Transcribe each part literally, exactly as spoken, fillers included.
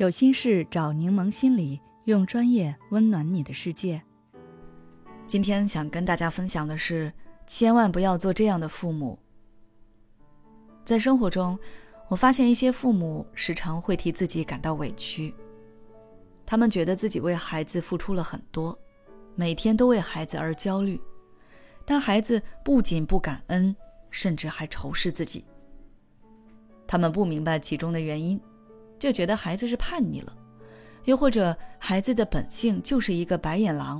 有心事找柠檬心理，用专业温暖你的世界。 今天想跟大家分享的是，千万不要做这样的父母。在生活中，我发现一些父母时常会替自己感到委屈，他们觉得自己为孩子付出了很多，每天都为孩子而焦虑，但孩子不仅不感恩，甚至还仇视自己。他们不明白其中的原因，就觉得孩子是叛逆了，又或者孩子的本性就是一个白眼狼。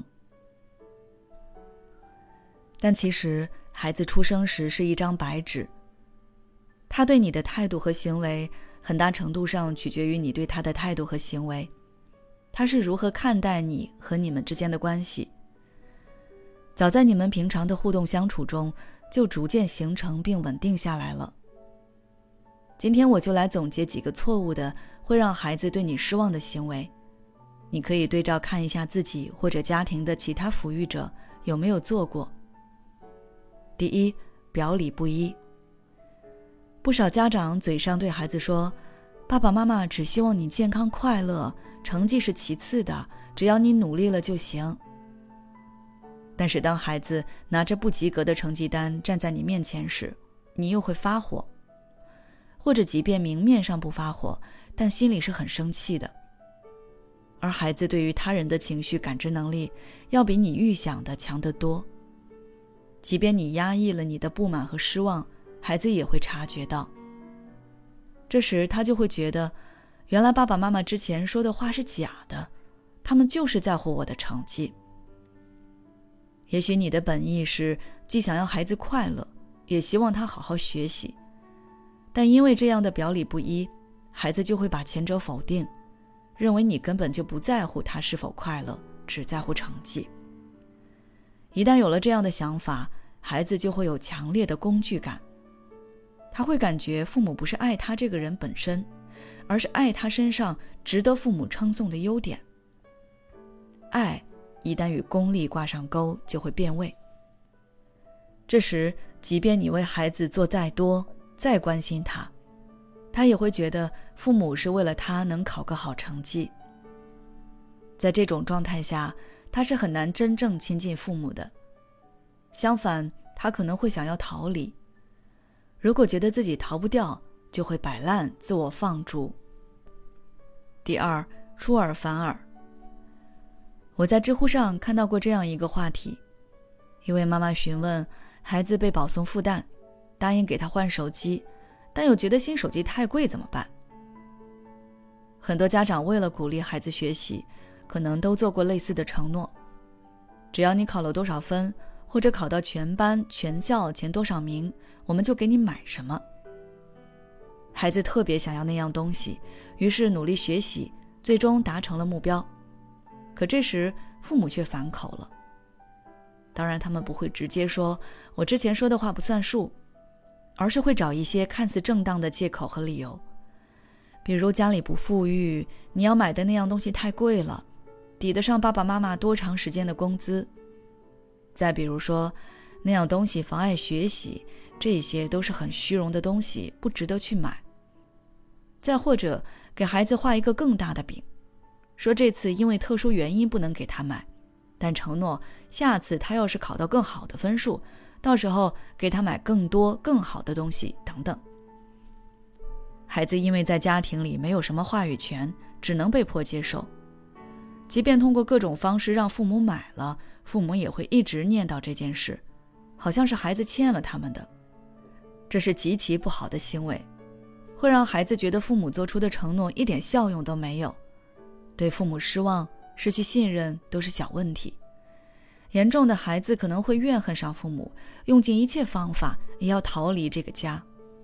但其实孩子出生时是一张白纸，他对你的态度和行为很大程度上取决于你对他的态度和行为，他是如何看待你和你们之间的关系。早在你们平常的互动相处中，就逐渐形成并稳定下来了。今天我就来总结几个错误的会让孩子对你失望的行为，你可以对照看一下自己或者家庭的其他抚育者有没有做过。第一，表里不一。不少家长嘴上对孩子说，爸爸妈妈只希望你健康快乐，成绩是其次的，只要你努力了就行。但是当孩子拿着不及格的成绩单站在你面前时，你又会发火，或者即便明面上不发火，但心里是很生气的。而孩子对于他人的情绪感知能力要比你预想的强得多，即便你压抑了你的不满和失望，孩子也会察觉到。这时他就会觉得，原来爸爸妈妈之前说的话是假的，他们就是在乎我的成绩。也许你的本意是既想要孩子快乐，也希望他好好学习，但因为这样的表里不一，孩子就会把前者否定，认为你根本就不在乎他是否快乐，只在乎成绩。一旦有了这样的想法，孩子就会有强烈的工具感，他会感觉父母不是爱他这个人本身，而是爱他身上值得父母称颂的优点。爱一旦与功利挂上钩，就会变味。这时即便你为孩子做再多，再关心他，他也会觉得父母是为了他能考个好成绩。在这种状态下，他是很难真正亲近父母的。相反，他可能会想要逃离。如果觉得自己逃不掉，就会摆烂，自我放逐。第二，出尔反尔。我在知乎上看到过这样一个话题，一位妈妈询问孩子被保送复旦，答应给他换手机，但又觉得新手机太贵怎么办？很多家长为了鼓励孩子学习，可能都做过类似的承诺，只要你考了多少分，或者考到全班全校前多少名，我们就给你买什么。孩子特别想要那样东西，于是努力学习，最终达成了目标。可这时父母却反口了，当然他们不会直接说我之前说的话不算数，而是会找一些看似正当的借口和理由，比如家里不富裕，你要买的那样东西太贵了，抵得上爸爸妈妈多长时间的工资。再比如说，那样东西妨碍学习，这些都是很虚荣的东西，不值得去买。再或者给孩子画一个更大的饼，说这次因为特殊原因不能给他买，但承诺下次他要是考到更好的分数，到时候给他买更多更好的东西等等。孩子因为在家庭里没有什么话语权，只能被迫接受。即便通过各种方式让父母买了，父母也会一直念叨这件事，好像是孩子欠了他们的。这是极其不好的行为，会让孩子觉得父母做出的承诺一点效用都没有，对父母失望，失去信任都是小问题。严重的孩子可能会怨恨上父母，用尽一切方法也要逃离这个家。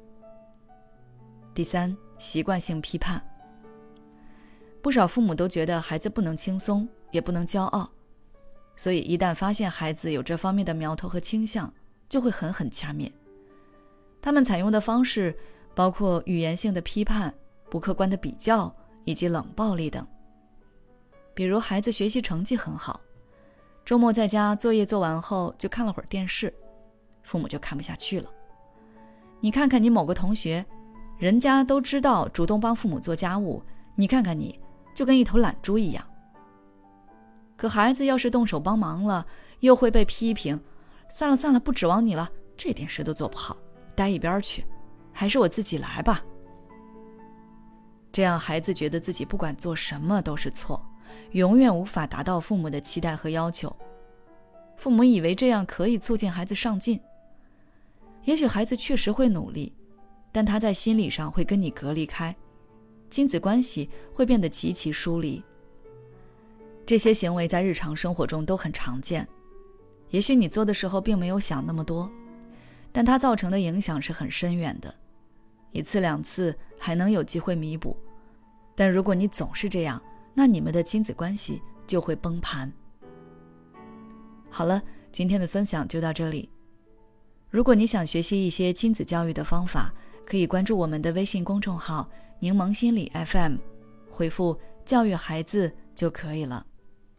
第三，习惯性批判。不少父母都觉得孩子不能轻松，也不能骄傲，所以一旦发现孩子有这方面的苗头和倾向，就会狠狠掐灭。他们采用的方式包括语言性的批判、不客观的比较以及冷暴力等。比如孩子学习成绩很好，周末在家作业做完后就看了会儿电视，父母就看不下去了。你看看你某个同学，人家都知道主动帮父母做家务，你看看你就跟一头懒猪一样。可孩子要是动手帮忙了，又会被批评，算了算了，不指望你了，这点事都做不好，待一边去，还是我自己来吧。这样孩子觉得自己不管做什么都是错，永远无法达到父母的期待和要求。父母以为这样可以促进孩子上进，也许孩子确实会努力，但他在心理上会跟你隔离开，亲子关系会变得极其疏离。这些行为在日常生活中都很常见，也许你做的时候并没有想那么多，但它造成的影响是很深远的。一次两次还能有机会弥补，但如果你总是这样，那你们的亲子关系就会崩盘。好了，今天的分享就到这里。如果你想学习一些亲子教育的方法，可以关注我们的微信公众号柠檬心理 F M， 回复教育孩子就可以了。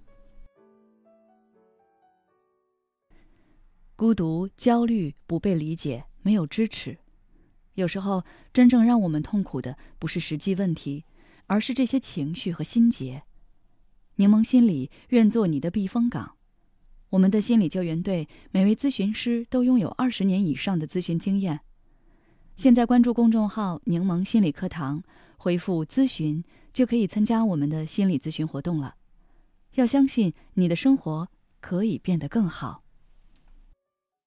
孤独、焦虑、不被理解、没有支持，有时候真正让我们痛苦的不是实际问题，而是这些情绪和心结。柠檬心理愿做你的避风港。我们的心理救援队每位咨询师都拥有二十年以上的咨询经验。现在关注公众号柠檬心理课堂，回复咨询就可以参加我们的心理咨询活动了。要相信你的生活可以变得更好。